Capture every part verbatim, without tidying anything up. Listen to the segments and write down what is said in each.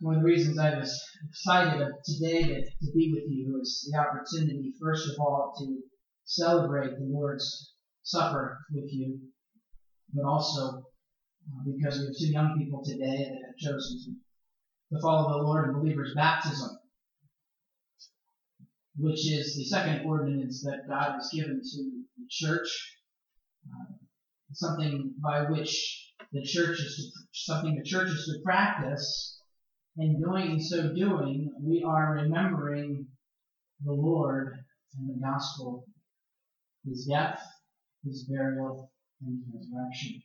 One of the reasons I was excited today to, to be with you is the opportunity, first of all, to celebrate the Lord's Supper with you, but also uh, because we have two young people today that have chosen to, to follow the Lord in believers' baptism, which is the second ordinance that God has given to the church, uh, something by which the church is to, something the church is to practice. In doing and so doing, we are remembering the Lord and the gospel, His death, His burial, and His resurrection.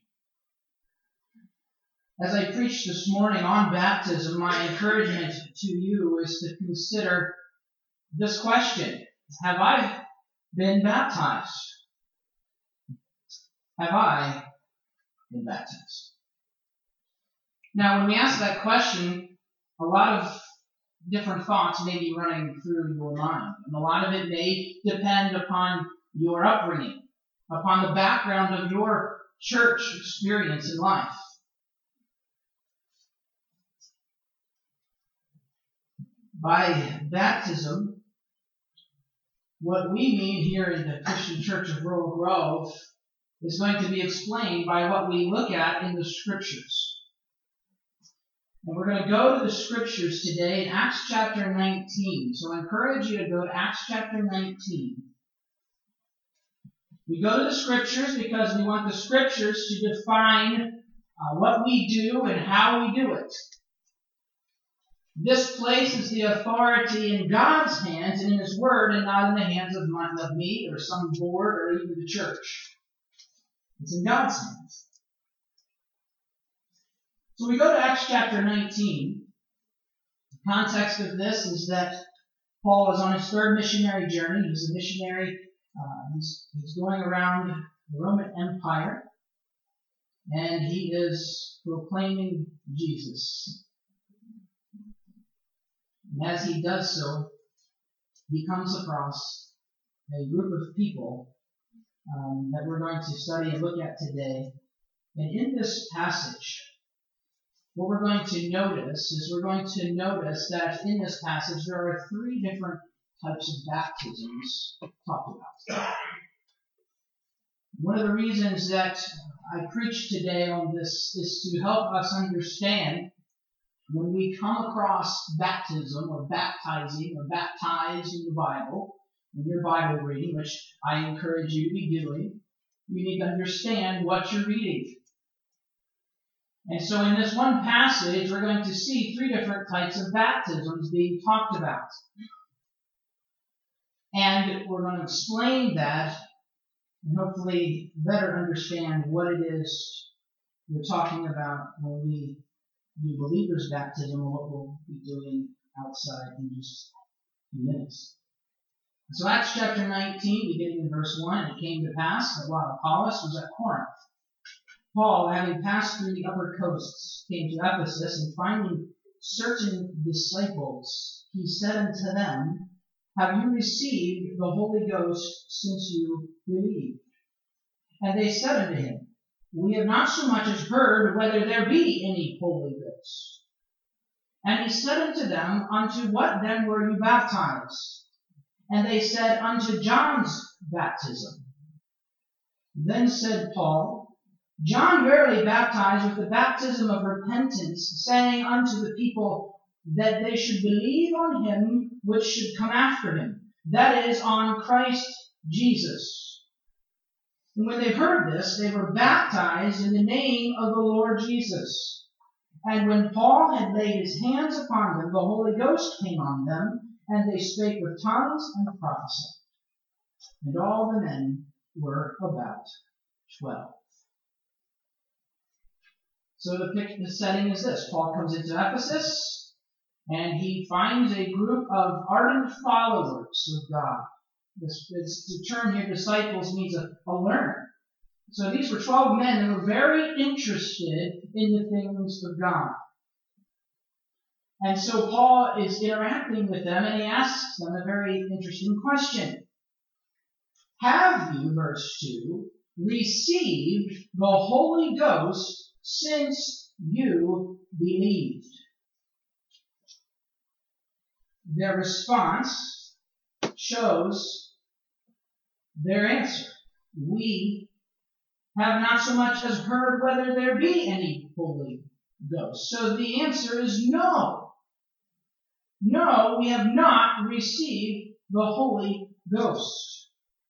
As I preached this morning on baptism, my encouragement to you is to consider this question: have I been baptized? Have I been baptized? Now, when we ask that question, a lot of different thoughts may be running through your mind. And a lot of it may depend upon your upbringing, upon the background of your church experience in life. By baptism, what we mean here in the Christian Church of Royal Grove is going to be explained by what we look at in the Scriptures. And we're going to go to the Scriptures today in Acts chapter nineteen. So I encourage you to go to Acts chapter nineteen. We go to the Scriptures because we want the Scriptures to define uh, what we do and how we do it. This places the authority in God's hands and in His Word, and not in the hands of, my, of me or some board or even the church. It's in God's hands. So we go to Acts chapter nineteen. The context of this is that Paul is on his third missionary journey. He's a missionary. Uh, he's, he's going around the Roman Empire, and he is proclaiming Jesus. And as he does so, he comes across a group of people um, that we're going to study and look at today. And in this passage, what we're going to notice is we're going to notice that in this passage there are three different types of baptisms talked about. One of the reasons that I preach today on this is to help us understand when we come across baptism or baptizing or baptized in the Bible, in your Bible reading, which I encourage you to be doing, you need to understand what you're reading. And so in this one passage, we're going to see three different types of baptisms being talked about. And we're going to explain that and hopefully better understand what it is we're talking about when we do believers' baptism and what we'll be doing outside in just a few minutes. So Acts chapter nineteen, beginning in verse one, and it came to pass that while Apollos was at Corinth, Paul, having passed through the upper coasts, came to Ephesus, and finding certain disciples, he said unto them, Have you received the Holy Ghost since you believed? And they said unto him, We have not so much as heard whether there be any Holy Ghost. And he said unto them, Unto what then were you baptized? And they said, Unto John's baptism. Then said Paul, John verily baptized with the baptism of repentance, saying unto the people that they should believe on him which should come after him, that is, on Christ Jesus. And when they heard this, they were baptized in the name of the Lord Jesus. And when Paul had laid his hands upon them, the Holy Ghost came on them, and they spake with tongues and prophesied. And all the men were about twelve. So the, the setting is this. Paul comes into Ephesus, and he finds a group of ardent followers of God. This, this the term here, disciples, means a, a learner. So these were twelve men who were very interested in the things of God. And so Paul is interacting with them, and he asks them a very interesting question. Have you, verse two, received the Holy Ghost since you believed? their response shows their answer. We have not so much as heard whether there be any Holy Ghost. So the answer is no. No, we have not received the Holy Ghost.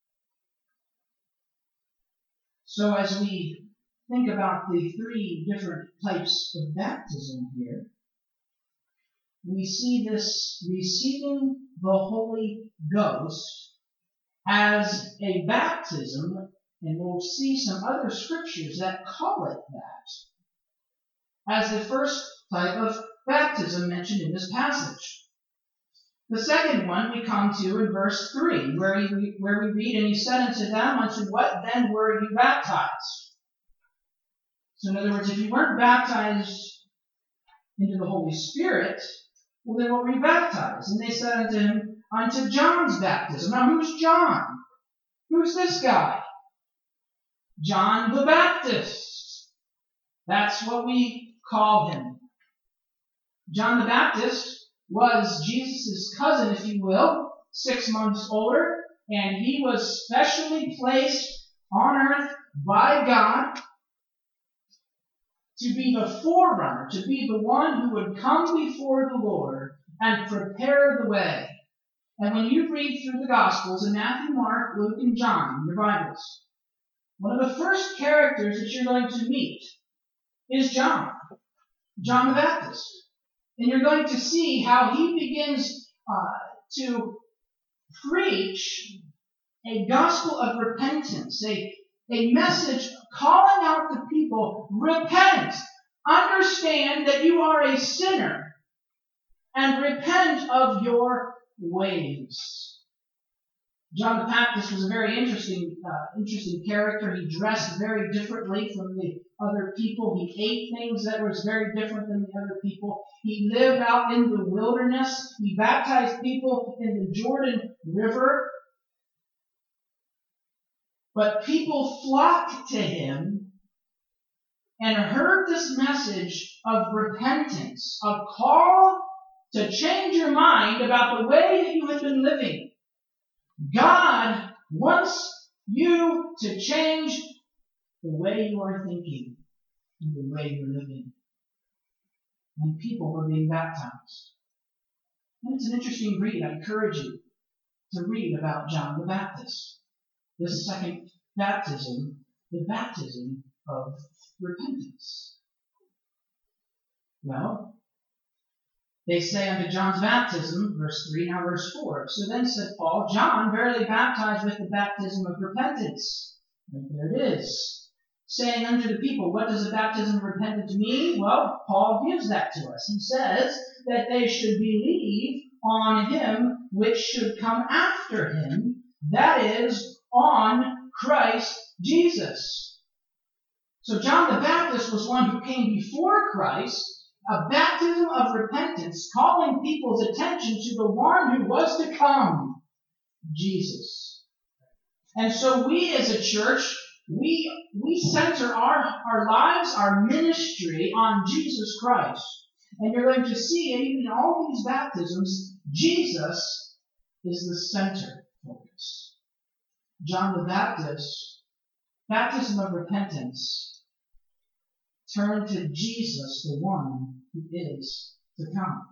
So as we think about the three different types of baptism here, we see this receiving the Holy Ghost as a baptism, and we'll see some other scriptures that call it that, as the first type of baptism mentioned in this passage. The second one we come to in verse three, where we, where we read, "And he said unto them, unto what then were you baptized?" So in other words, if you weren't baptized into the Holy Spirit, well then what were you baptized? And they said unto him, unto John's baptism. Now who's John? Who's this guy? John the Baptist. That's what we call him. John the Baptist was Jesus' cousin, if you will, six months older, and he was specially placed on earth by God to be the forerunner, to be the one who would come before the Lord and prepare the way. And when you read through the Gospels in Matthew, Mark, Luke, and John, in your Bibles, one of the first characters that you're going to meet is John, John the Baptist. And you're going to see how he begins uh, to preach a gospel of repentance, a, a message calling out to people, repent, understand that you are a sinner, and repent of your ways. John the Baptist was a very interesting, uh, interesting character. He dressed very differently from the other people. He ate things that was very different than the other people. He lived out in the wilderness. He baptized people in the Jordan River. But people flocked to him and heard this message of repentance, of call to change your mind about the way that you have been living. God wants you to change the way you are thinking and the way you're living. And people were being baptized. And it's an interesting read. I encourage you to read about John the Baptist. This second baptism, the baptism of repentance. Well, they say unto John's baptism, verse three, now verse four. So then said Paul, John verily baptized with the baptism of repentance. And there it is. Saying unto the people, what does the baptism of repentance mean? Well, Paul gives that to us. He says that they should believe on him which should come after him, that is, on Christ Jesus. So John the Baptist was one who came before Christ, a baptism of repentance, calling people's attention to the one who was to come, Jesus. And so we as a church, we we center our, our lives, our ministry on Jesus Christ. And you're going to see, even in all these baptisms, Jesus is the center focus. John the Baptist, baptism of repentance, turn to Jesus, the one who is to come.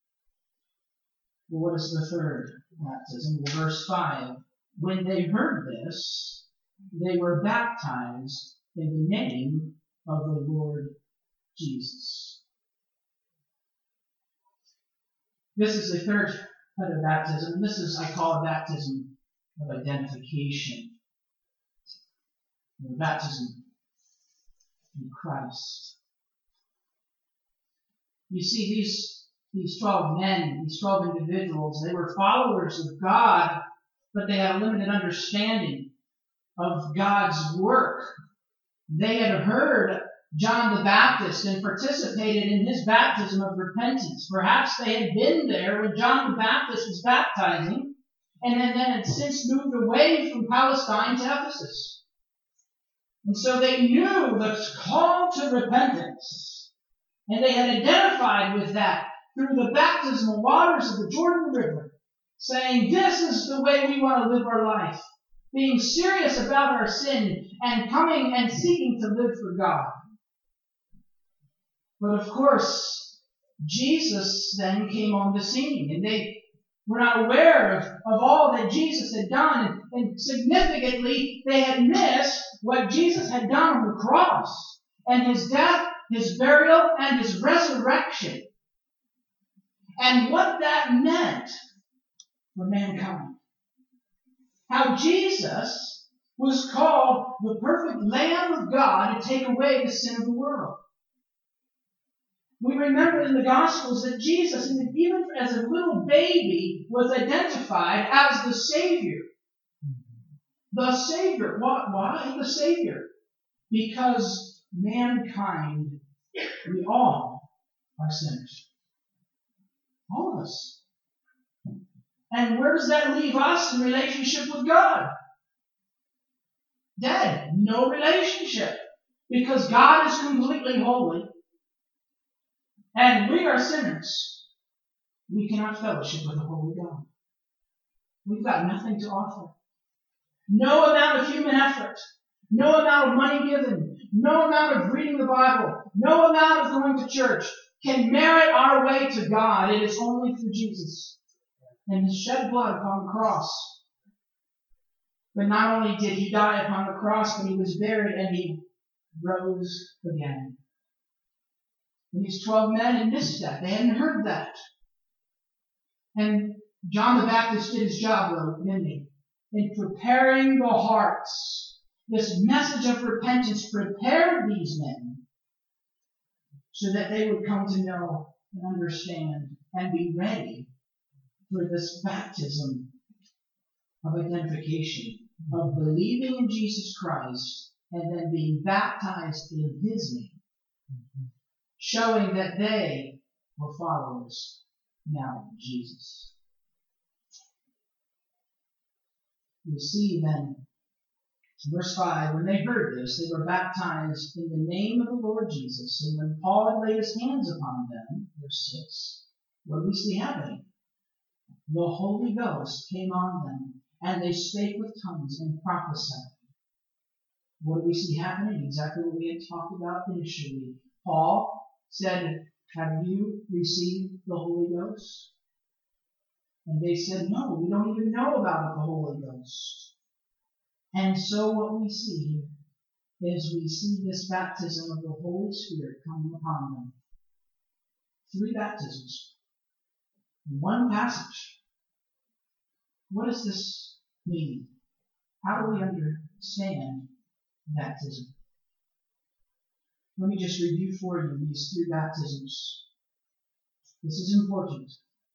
Well, what is the third baptism? Well, verse five. When they heard this, they were baptized in the name of the Lord Jesus. This is the third type of baptism. This is, I call a baptism of identification. The baptism in Christ. You see, these, these twelve men, these twelve individuals, they were followers of God, but they had a limited understanding of God's work. They had heard John the Baptist and participated in his baptism of repentance. Perhaps they had been there when John the Baptist was baptizing, and then, then had since moved away from Palestine to Ephesus. And so they knew the call to repentance. And they had identified with that through the baptismal waters of the Jordan River, saying, this is the way we want to live our life, being serious about our sin and coming and seeking to live for God. But of course, Jesus then came on the scene, and they were not aware of, of all that Jesus had done, and, and significantly, they had missed what Jesus had done on the cross, and his death, his burial, and his resurrection, and what that meant for mankind. How Jesus was called the perfect Lamb of God to take away the sin of the world. We remember in the Gospels that Jesus, even as a little baby, was identified as the Savior. The Savior. Why the Savior? Because mankind, we all are sinners. All of us. And where does that leave us in relationship with God? Dead. No relationship. Because God is completely holy. And we are sinners. We cannot fellowship with a holy God. We've got nothing to offer. No amount of human effort. No amount of money given. No amount of reading the Bible. No amount of going to church can merit our way to God. It is only through Jesus and his shed blood upon the cross. But not only did he die upon the cross, but he was buried and he rose again. And these twelve men had missed that. They hadn't heard that. And John the Baptist did his job, though, didn't he? In preparing the hearts. This message of repentance prepared these men so that they would come to know and understand and be ready for this baptism of identification, of believing in Jesus Christ and then being baptized in his name, showing that they were followers now of Jesus. You see then, verse five, when they heard this, they were baptized in the name of the Lord Jesus. And when Paul had laid his hands upon them, verse six, what do we see happening? The Holy Ghost came on them, and they spake with tongues and prophesied. What do we see happening? Exactly what we had talked about initially. Paul said, have you received the Holy Ghost? And they said, no, we don't even know about the Holy Ghost. And so what we see here is we see this baptism of the Holy Spirit coming upon them. Three baptisms. One passage. What does this mean? How do we understand baptism? Let me just review for you these three baptisms. This is important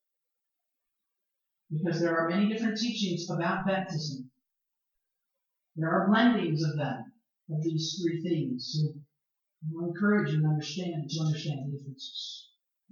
because there are many different teachings about baptism. There are blendings of them, of these three things. So I will encourage you to understand, to understand the differences.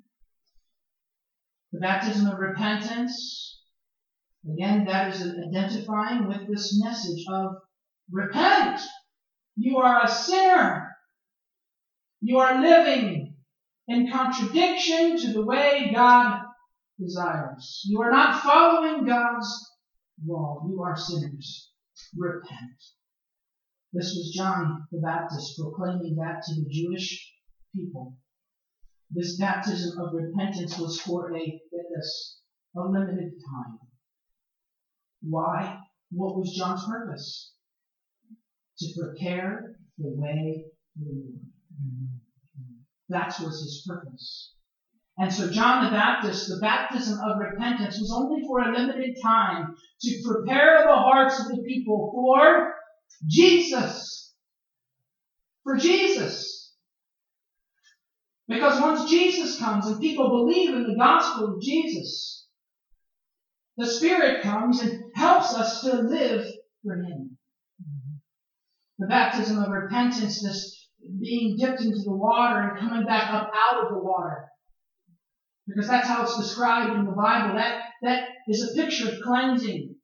The baptism of repentance, again, that is identifying with this message of repent. You are a sinner. You are living in contradiction to the way God desires. You are not following God's law. You are sinners. Repent. This was John the Baptist proclaiming that to the Jewish people. This baptism of repentance was for a, get this, a limited time. Why? What was John's purpose? To prepare the way for the Lord. That was his purpose. And so John the Baptist, the baptism of repentance was only for a limited time to prepare the hearts of the people for Jesus. For Jesus. Because once Jesus comes and people believe in the gospel of Jesus, the Spirit comes and helps us to live for him. The baptism of repentance, this being dipped into the water and coming back up out of the water. Because that's how it's described in the Bible. That, that is a picture of cleansing.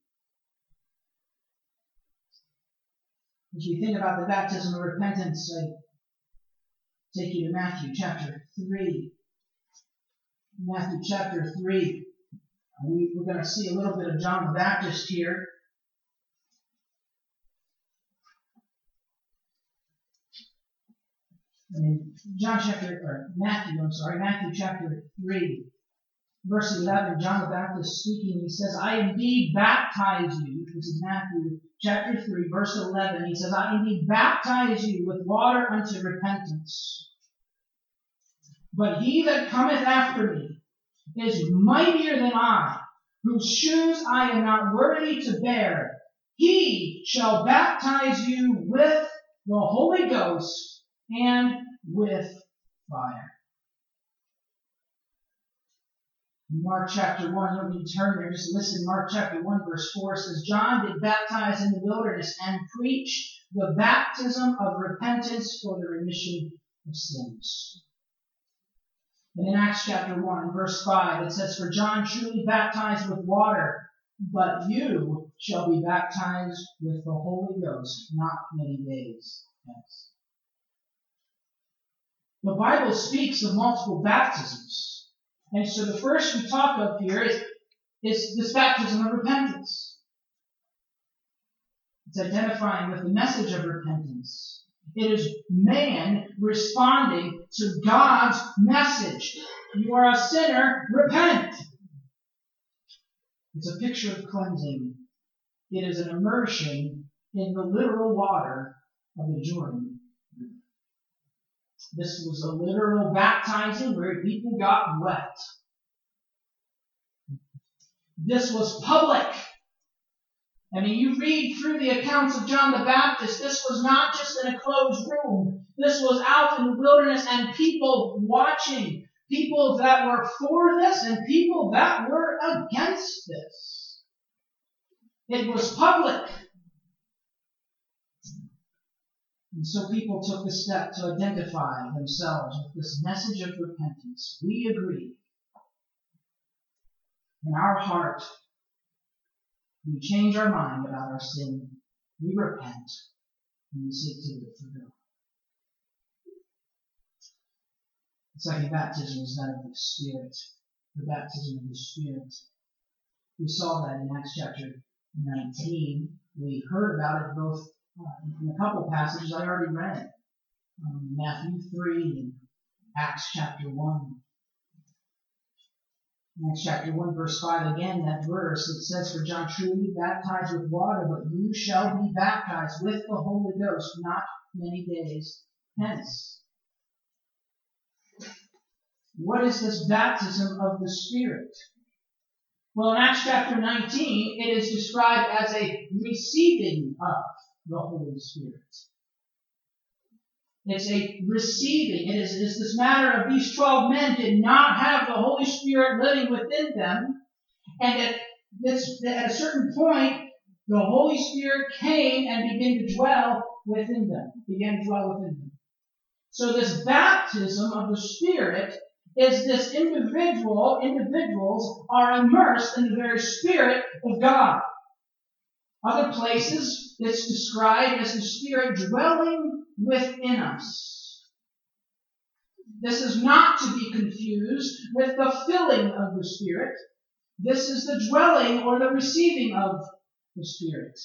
As we think about the baptism of repentance, I take you to Matthew chapter three. Matthew chapter three. We, we're going to see a little bit of John the Baptist here. In John chapter, or Matthew, I'm sorry, Matthew chapter three, verse eleven, John the Baptist speaking, he says, I indeed baptize you. This is Matthew chapter three, verse eleven. He says, I indeed baptize you with water unto repentance. But he that cometh after me is mightier than I, whose shoes I am not worthy to bear. He shall baptize you with the Holy Ghost and with fire. Mark chapter one, you don't need to turn there, just listen. Mark chapter one, verse four says, John did baptize in the wilderness and preach the baptism of repentance for the remission of sins. And in Acts chapter one, verse five, it says, For John truly baptized with water, but you shall be baptized with the Holy Ghost not many days hence. The Bible speaks of multiple baptisms. And so the first we talk of here is, is this baptism of repentance. It's identifying with the message of repentance. It is man responding to God's message. You are a sinner, repent. It's a picture of cleansing. It is an immersion in the literal water of the Jordan. This was a literal baptizing where people got wet. This was public. I mean, you read through the accounts of John the Baptist, this was not just in a closed room. This was out in the wilderness and people watching. People that were for this and people that were against this. It was public. And so people took the step to identify themselves with this message of repentance. We agree. In our heart, we change our mind about our sin. We repent. And we seek to live for God. The second baptism is that of the Spirit. The baptism of the Spirit. We saw that in Acts chapter nineteen. We heard about it both Uh, in a couple passages I already read. Um, Matthew three and Acts chapter one. In Acts chapter one, verse five, again, that verse, it says, For John truly baptized with water, but you shall be baptized with the Holy Ghost not many days hence. What is this baptism of the Spirit? Well, in Acts chapter nineteen, it is described as a receiving of the Holy Spirit. It's a receiving. It is, it is this matter of these twelve men did not have the Holy Spirit living within them. And at, this, at a certain point, the Holy Spirit came and began to dwell within them. Began to dwell within them. So this baptism of the Spirit is this individual, individuals are immersed in the very Spirit of God. Other places, it's described as the Spirit dwelling within us. This is not to be confused with the filling of the Spirit. This is the dwelling or the receiving of the Spirit.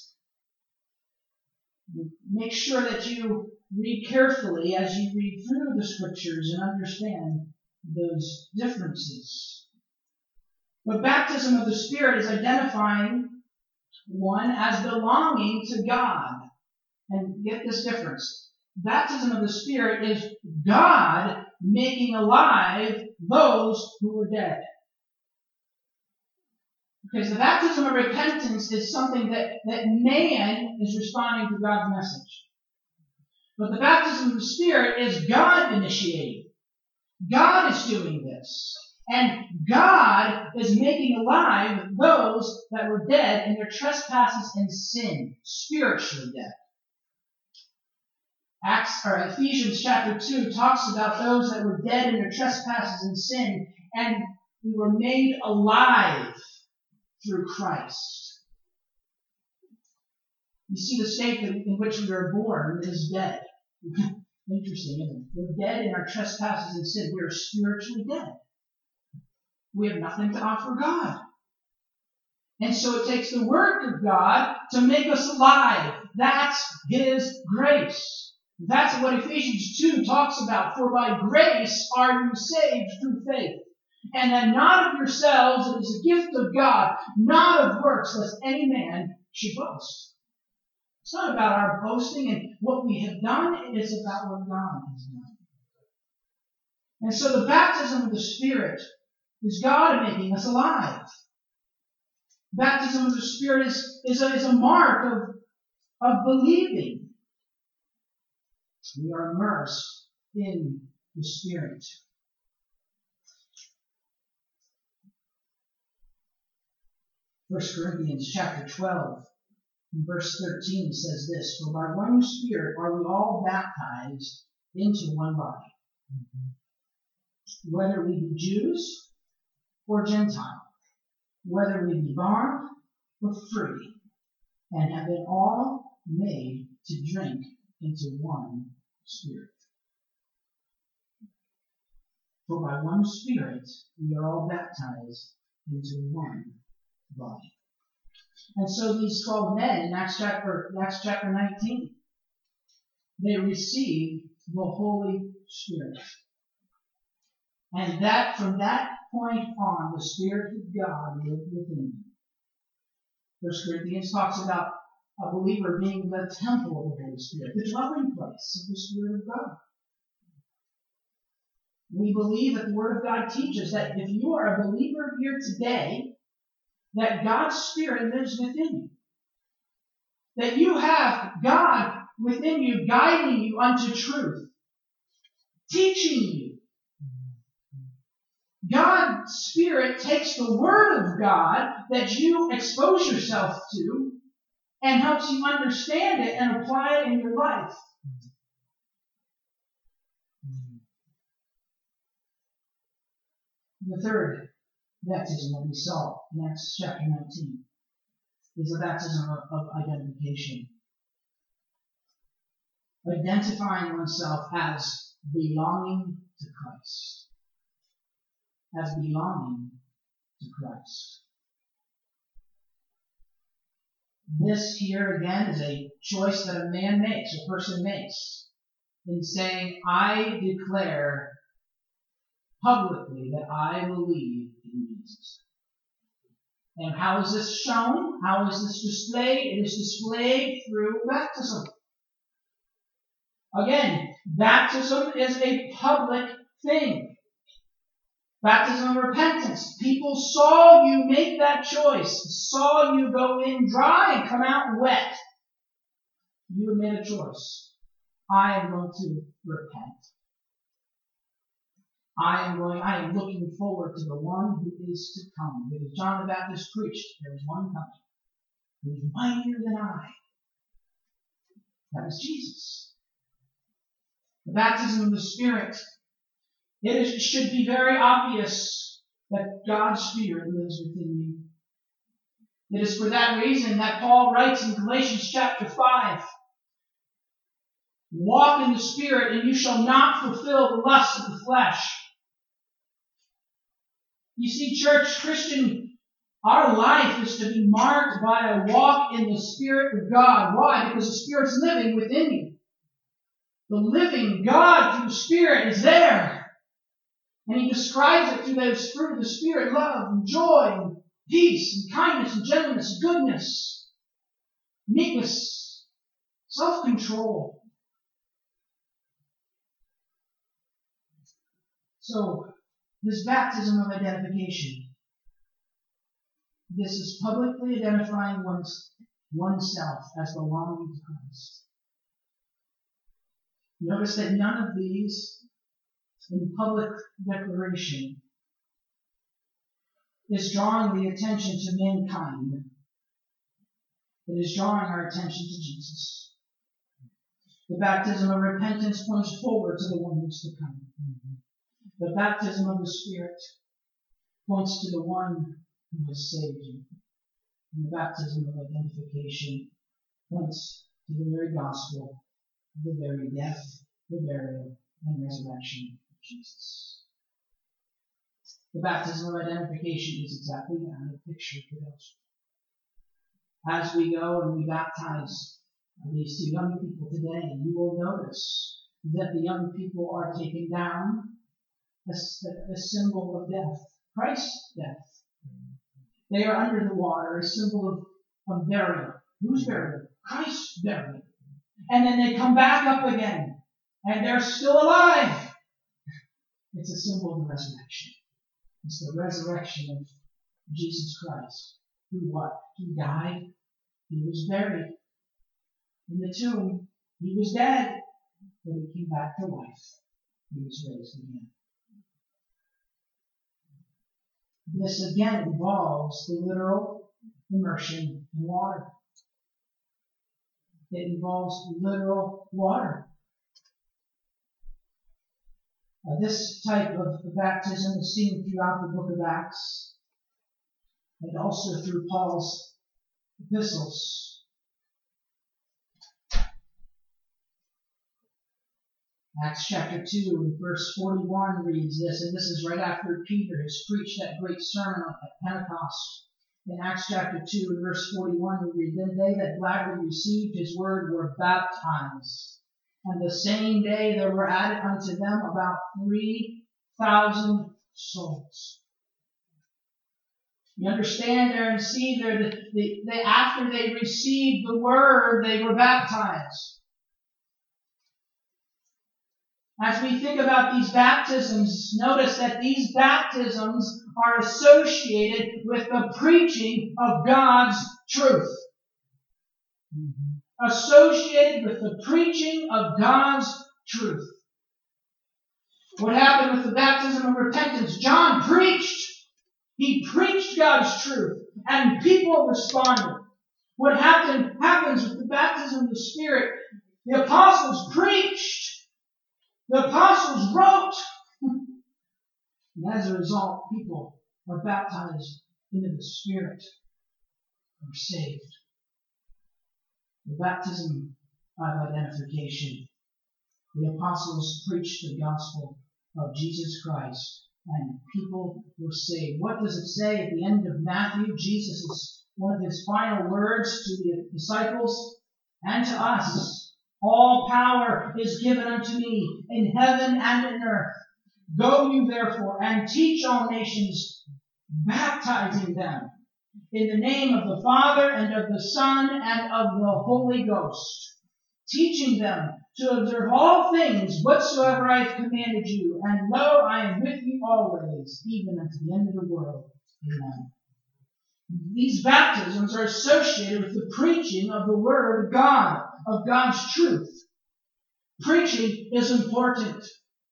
Make sure that you read carefully as you read through the Scriptures and understand those differences. But baptism of the Spirit is identifying one as belonging to God. And get this difference. Baptism of the Spirit is God making alive those who were dead. Because the baptism of repentance is something that, that man is responding to God's message. But the baptism of the Spirit is God initiating. God is doing this. And God is making alive those that were dead in their trespasses and sin, spiritually dead. Acts or Ephesians chapter two talks about those that were dead in their trespasses and sin, and we were made alive through Christ. You see, the state in which we are born is dead. Interesting, isn't it? We're dead in our trespasses and sin. We are spiritually dead. we have nothing to offer God. And so it takes the work of God to make us alive. That's His grace. That's what Ephesians two talks about. For by grace are you saved through faith. And that not of yourselves, it is a gift of God, not of works, lest any man should boast. It's not about our boasting and what we have done. It is about what God has done. And so the baptism of the Spirit is God making us alive. Baptism of the Spirit is, is, a, is a mark of, of believing. We are immersed in the Spirit. First Corinthians chapter twelve, and verse thirteen says this, For by one Spirit are we all baptized into one body, whether we be Jews or Gentiles, whether we be bond or free, and have been all made to drink into one Spirit. For by one Spirit we are all baptized into one body. And so these twelve men in Acts chapter, Acts chapter nineteen, they received the Holy Spirit. And that from that point on, the Spirit of God lived within them. First Corinthians talks about a believer being the temple of the Holy Spirit, the dwelling place of the Spirit of God. We believe that the Word of God teaches that if you are a believer here today, that God's Spirit lives within you. That you have God within you, guiding you unto truth, teaching you. God's Spirit takes the Word of God that you expose yourself to and helps you understand it and apply it in your life. The third baptism that we saw in Acts chapter nineteen is the baptism of, of identification. Identifying oneself as belonging to Christ. As belonging to Christ. This here again is a choice that a man makes, a person makes, in saying, I declare publicly that I believe in Jesus. And how is this shown? How is this displayed? It is displayed through baptism. Again, baptism is a public thing. Baptism of repentance. People saw you make that choice. Saw you go in dry and come out wet. You have made a choice. I am going to repent. I am going, I am looking forward to the one who is to come. Because John the Baptist preached, there is one coming who is mightier than I. That is Jesus. The baptism of the Spirit. It is, should be very obvious that God's Spirit lives within you. It is for that reason that Paul writes in Galatians chapter five, walk in the Spirit and you shall not fulfill the lusts of the flesh. You see, church, Christian, our life is to be marked by a walk in the Spirit of God. Why? Because the Spirit's living within you. The living God through the Spirit is there. And he describes it through those fruit of the Spirit, love and joy and peace and kindness and gentleness, goodness, meekness, self-control. So, this baptism of identification, this is publicly identifying one's, oneself as belonging to Christ. Notice that none of these in public declaration is drawing the attention to mankind. It is drawing our attention to Jesus. The baptism of repentance points forward to the one who is to come. The baptism of the Spirit points to the one who has saved you. And the baptism of identification points to the very gospel, the very death, the burial, and resurrection of Jesus. The baptism of identification is exactly that, a picture of the gospel. As we go and we baptize these two young people today, you will notice that the young people are taking down a, a symbol of death, Christ's death. They are under the water, a symbol of, of burial. Whose burial? Christ's burial. And then they come back up again, and they're still alive. It's a symbol of the resurrection. It's the resurrection of Jesus Christ. Who what? He died. He was buried. In the tomb, he was dead, but he came back to life. He was raised again. This again involves the literal immersion in water. It involves literal water. Uh, this type of baptism is seen throughout the book of Acts and also through Paul's epistles. Acts chapter two and verse forty-one reads this, and this is right after Peter has preached that great sermon at Pentecost. In Acts chapter two and verse forty-one we read, Then they that gladly received his word were baptized. And the same day there were added unto them about three thousand souls. You understand there and see there that they, they, after they received the word, they were baptized. As we think about these baptisms, notice that these baptisms are associated with the preaching of God's truth. Mm-hmm. Associated with the preaching of God's truth. What happened with the baptism of repentance? John preached. He preached God's truth, and people responded. What happened happens with the baptism of the Spirit? The apostles preached. The apostles wrote. And as a result, people are baptized into the Spirit and are saved. The baptism of identification. The apostles preached the gospel of Jesus Christ, and people were saved. What does it say at the end of Matthew? Jesus is one of his final words to the disciples and to us. All power is given unto me in heaven and in earth. Go you therefore and teach all nations, baptizing them in the name of the Father and of the Son and of the Holy Ghost, teaching them to observe all things whatsoever I have commanded you. And lo, I am with you always, even unto the end of the world. Amen. These baptisms are associated with the preaching of the Word of God, of God's truth. Preaching is important.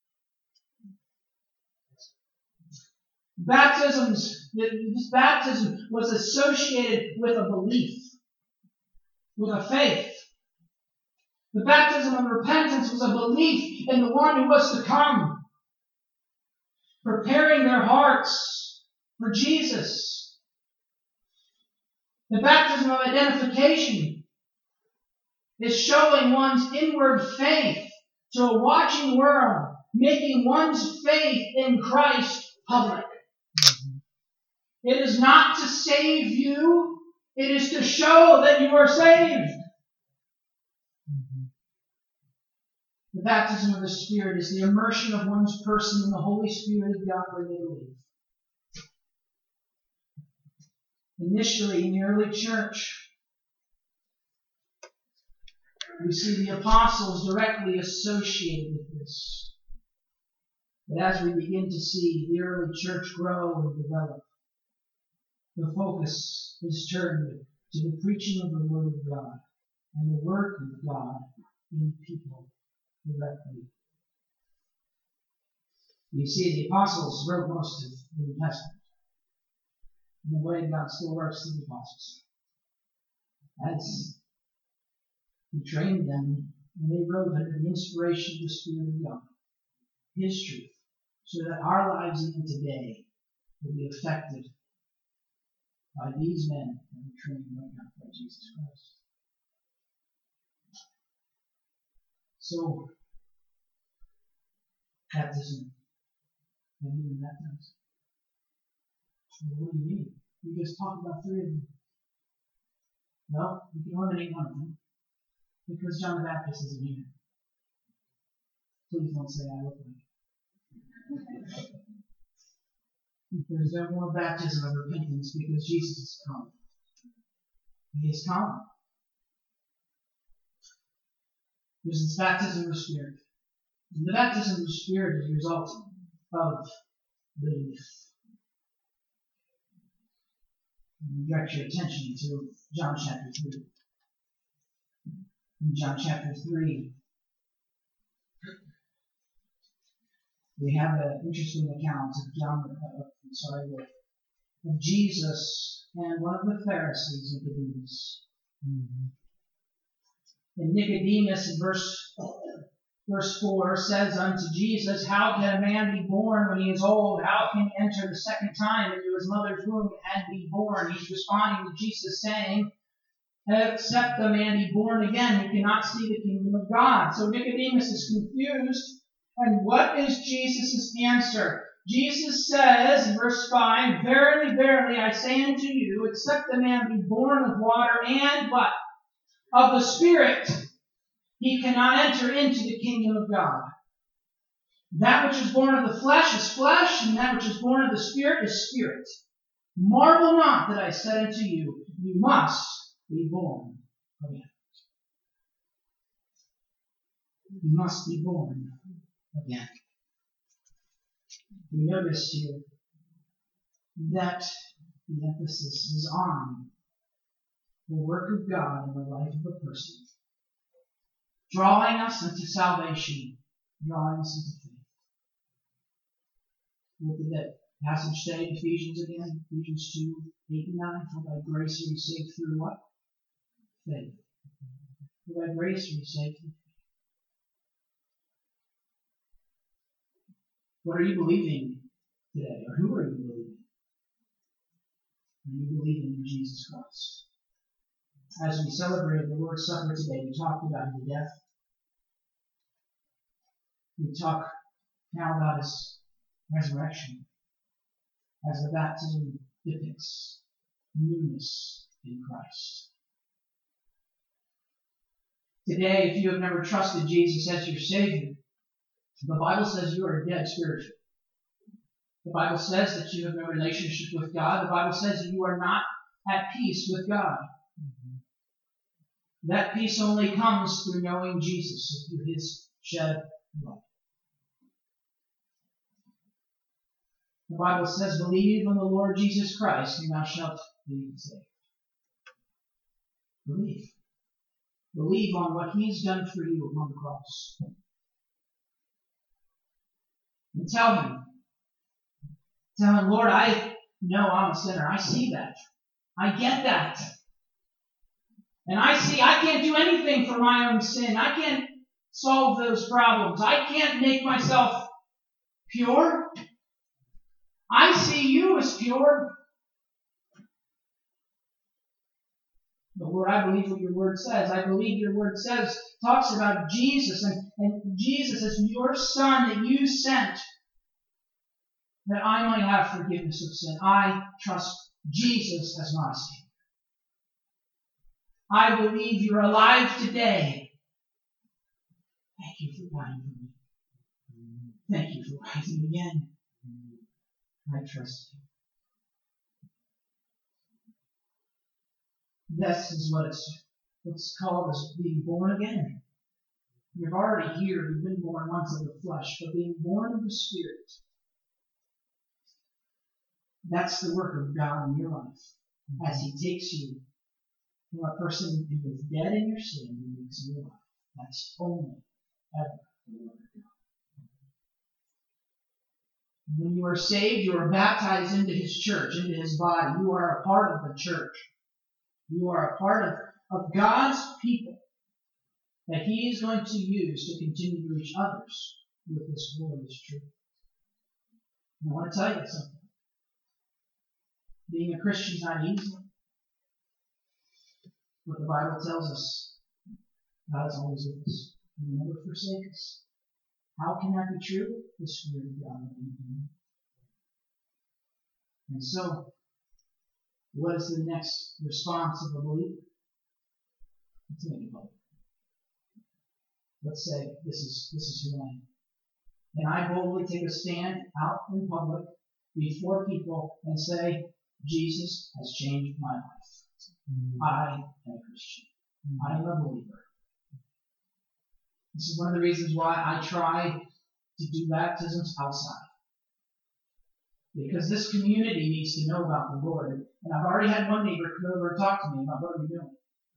Baptisms, this baptism was associated with a belief, with a faith. The baptism of repentance was a belief in the one who was to come, preparing their hearts for Jesus. The baptism of identification is showing one's inward faith to a watching world, making one's faith in Christ public. It is not to save you, it is to show that you are saved. The baptism of the Spirit is the immersion of one's person in the Holy Spirit of God where they believe. Initially, in the early church, we see the apostles directly associated with this. But as we begin to see the early church grow and develop, the focus is turned to the preaching of the Word of God and the work of God in people directly. You see, the apostles wrote most of the New Testament. In a way, God still works through the apostles. As He trained them, and they wrote under the inspiration of the Spirit of God, His truth, so that our lives even today will be affected by these men that were trained right now by Jesus Christ. So, baptism. Have you been baptized? Well, what do you mean? You just talked about three of them. Well, we can eliminate one of them because John the Baptist isn't here. Please don't say I look like it. There's no more baptism of repentance because Jesus is come. He is come. There's this baptism of the Spirit. And the baptism of the Spirit is a result of belief. Direct your attention to John chapter three. In John chapter three, we have an interesting account of John, uh, I'm sorry, of Jesus and one of the Pharisees, Nicodemus. Mm-hmm. And Nicodemus, in verse verse four, says unto Jesus, "How can a man be born when he is old? How can he enter the second time into his mother's womb and be born?" He's responding to Jesus, saying, "Except the man be born again, he cannot see the kingdom of God." So Nicodemus is confused. And what is Jesus' answer? Jesus says in verse five, "Verily, verily, I say unto you, except the man be born of water and what? Of the Spirit, he cannot enter into the kingdom of God. That which is born of the flesh is flesh, and that which is born of the Spirit is spirit. Marvel not that I said unto you, you must be born again." You must be born again. We notice here that the emphasis is on the work of God in the life of a person, drawing us into salvation, drawing us into faith. Look at that passage today in Ephesians again, Ephesians two, eight and nine. For by grace are you saved through what? Faith. For by grace are you saved through faith. What are you believing today? Or who are you believing? Are you believing in Jesus Christ? As we celebrated the Lord's Supper today, we talked about his death. We talk now about his resurrection, as the baptism depicts newness in Christ. Today, if you have never trusted Jesus as your Savior, the Bible says you are dead spiritually. The Bible says that you have no relationship with God. The Bible says that you are not at peace with God. Mm-hmm. That peace only comes through knowing Jesus, through his shed blood. The Bible says, "Believe on the Lord Jesus Christ, and thou shalt be saved." Believe. Believe on what he's done for you upon the cross. And tell him, tell him, "Lord, I know I'm a sinner. I see that. I get that. And I see I can't do anything for my own sin. I can't solve those problems. I can't make myself pure. I see you as pure. But Lord, I believe what your word says. I believe your word says, talks about Jesus, and, and Jesus as your Son that you sent, that I might have forgiveness of sin. I trust Jesus as my Savior. I believe you're alive today. Thank you for dying for me. Thank you for rising again. I trust you." This is what it's what's called as being born again. You're already here. You've been born once of the flesh, but being born of the Spirit. That's the work of God in your life. As he takes you from a person who was dead in your sin, he makes you alive. That's only ever the work of God. When you are saved, you are baptized into his church, into his body. You are a part of the church. You are a part of, of God's people that he is going to use to continue to reach others with this glorious truth. And I want to tell you something. Being a Christian is not easy. But the Bible tells us God is always with us. He will never forsake us. How can that be true? The Spirit of God will be in you. And so, what is the next response of a believer? Let's make it public. Let's say, this is this is who I am. And I boldly take a stand out in public before people and say, Jesus has changed my life. Mm-hmm. I am a Christian. Mm-hmm. I am a believer. This is one of the reasons why I try to do baptisms outside. Because this community needs to know about the Lord. And I've already had one neighbor come over and talk to me about what are we doing.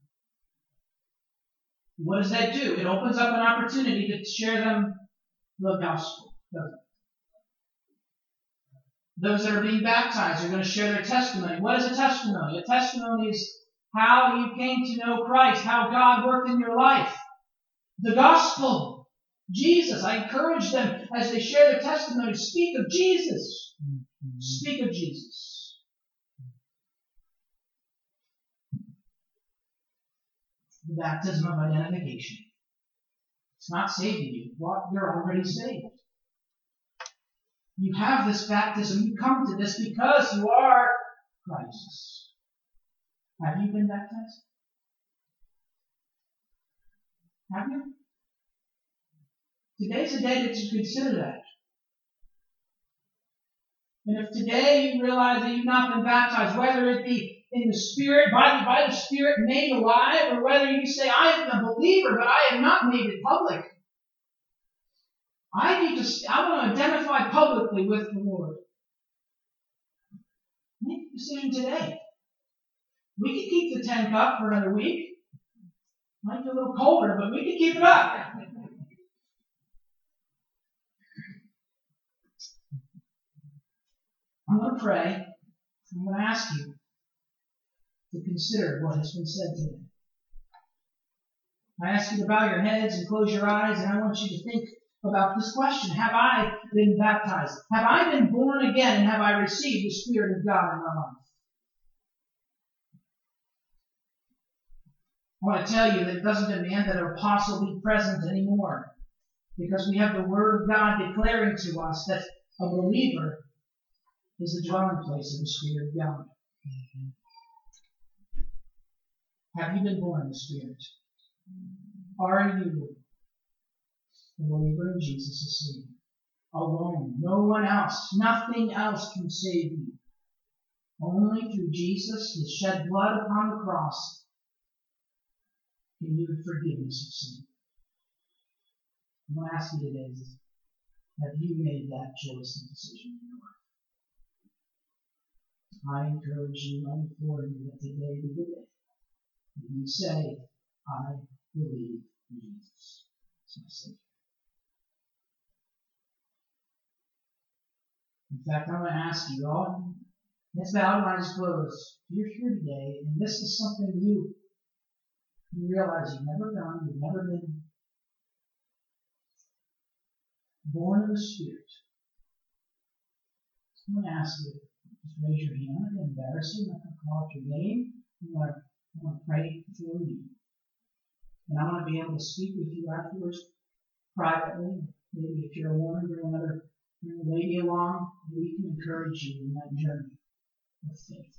What does that do? It opens up an opportunity to share them the gospel. Those that are being baptized are going to share their testimony. What is a testimony? A testimony is how you came to know Christ, how God worked in your life. The gospel. Jesus. I encourage them as they share their testimony, speak of Jesus. Mm-hmm. Speak of Jesus. The baptism of identification. It's not saving you. You're already saved. You have this baptism. You come to this because you are Christ's. Have you been baptized? Have you? Today's a day that you consider that. And if today you realize that you've not been baptized, whether it be in the Spirit, by the, by the Spirit made alive, or whether you say, I am a believer, but I have not made it public. I need to, I want to identify publicly with the Lord. Make a decision today. We can keep the tent up for another week. Might be a little colder, but we can keep it up. I'm going to pray. I'm going to ask you to consider what has been said today. I ask you to bow your heads and close your eyes, and I want you to think about this question. Have I been baptized? Have I been born again, and have I received the Spirit of God in my life? I want to tell you that it doesn't demand that an apostle be present anymore, because we have the Word of God declaring to us that a believer is the dwelling place of the Spirit of God. Mm-hmm. Have you been born in the Spirit? Are you a believer in Jesus as Savior? Alone. No one else. Nothing else can save you. Only through Jesus, His shed blood upon the cross, can you have forgiveness of sin. I'm going to ask you today, have you made that choice and decision in your life? I encourage you, I implore you that today be the day that you say, I believe in Jesus as my Savior. In fact, I'm going to ask you all, let's bow and eyes closed. You're here today, and this is something you, you realize you've never done, you've never been born of the Spirit. I'm going to ask you, just raise your hand. I'm going to embarrass you. I'm not going to call out your name. I'm going to, I'm going to pray for you. And I want to be able to speak with you afterwards privately. Maybe if you're a woman, bring another bring a lady along. We can encourage you in that journey of faith.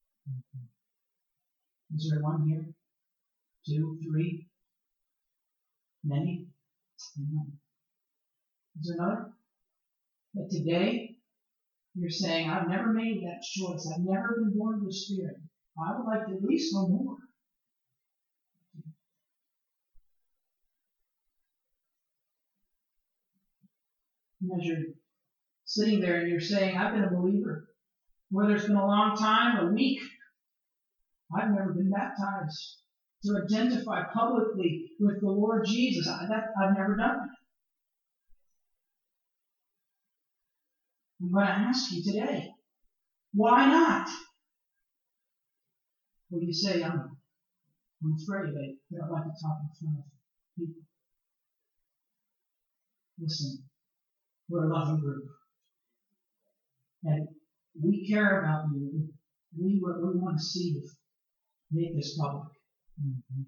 Mm-hmm. Is there one here? Two? Three? Many? Amen. Is there another? But today, you're saying, I've never made that choice. I've never been born of the Spirit. I would like to at least know more. And as you're sitting there and you're saying, I've been a believer, whether it's been a long time, a week, I've never been baptized. To identify publicly with the Lord Jesus, I, that, I've never done that. I'm going to ask you today, why not? Well, you say, I'm, I'm afraid. I don't like to talk in front of people. Listen, we're a loving group. And we care about you. We, we want to see you make this public. Mm-hmm.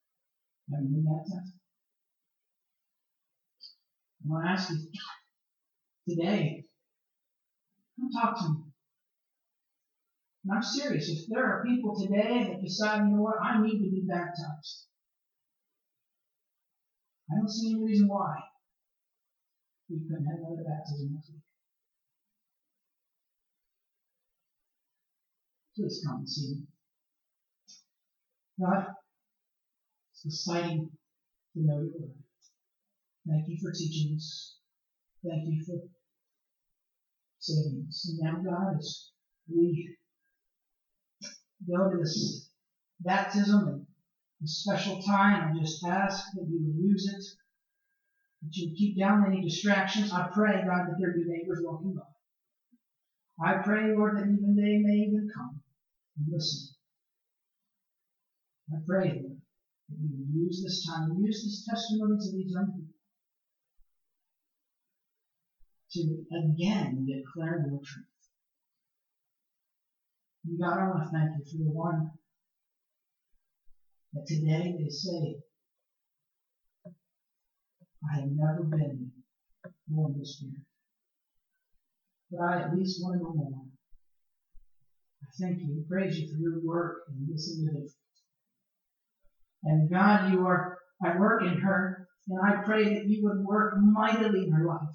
Have you been baptized? I want to ask you, today, come talk to me. And I'm serious. If there are people today that decide, you know what, I need to be baptized, I don't see any reason why we couldn't have another baptism next week. Please come and see me. God, it's exciting to know your word. Thank you for teaching us. Thank you for saving us. And now, God, as we go to this baptism and this special time, I just ask that you would use it, that you would keep down any distractions. I pray, God, that there be neighbors walking by. I pray, Lord, that even they may even come and listen. I pray, Lord, that you would use this time, use these testimonies of these young people to again declare your truth. And God, I want to thank you for the one that today they say, I have never been born this Spirit, but I at least want to know more. I thank you and praise you for your work in this individual. And God, you are at work in her, and I pray that you would work mightily in her life.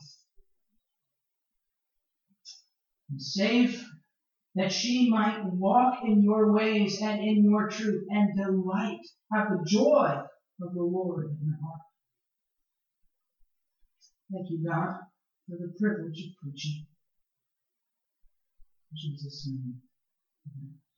And save her, that she might walk in your ways and in your truth and delight, have the joy of the Lord in her heart. Thank you, God, for the privilege of preaching. In Jesus' name, amen.